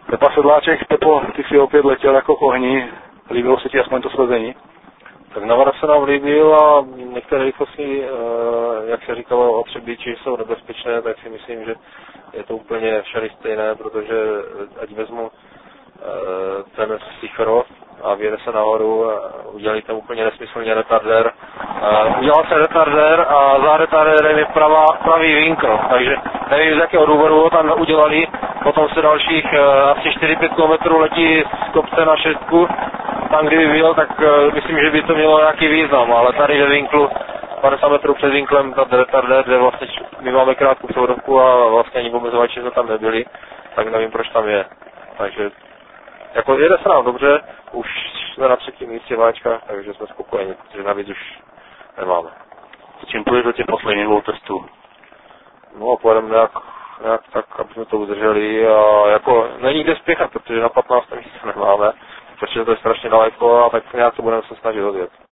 Pepa Sedláček, Pepo, ty si opět letěl jako k ohni. Líbilo se ti aspoň to slezení? Tak Navara se nám líbil a některé rychlosti, jak se říkalo o Třebíči, jsou nebezpečné, tak si myslím, že je to úplně všady stejné, protože ať vezmu ten Sichrov a vyjede se nahoru a udělali tam úplně nesmyslně retardér. Udělal se retardér a za retardérem je pravý winkl, takže nevím z jakého důvodu ho tam udělali, potom se dalších asi 4-5 km letí z kopce na šestku, tam kdyby byl, tak myslím, že by to mělo nějaký význam, ale tady ve winklu, 50 metrů před winklem, ta retardér, kde vlastně my máme krátkou převodovku a vlastně ani omezovači jsme tam nebyli, tak nevím, proč tam je. Takže jako jede se nám dobře, už jsme na 3. místě v Ačkách, takže jsme spokojeni, protože navíc už nemáme. S čím půjdeš do těch posledních 2 testů? No, pojedeme nějak tak, aby jsme to udrželi a jako není kde spěchat, protože na 15. místě nemáme, protože to je strašně daleko a tak nějak to budeme se snažit odjet.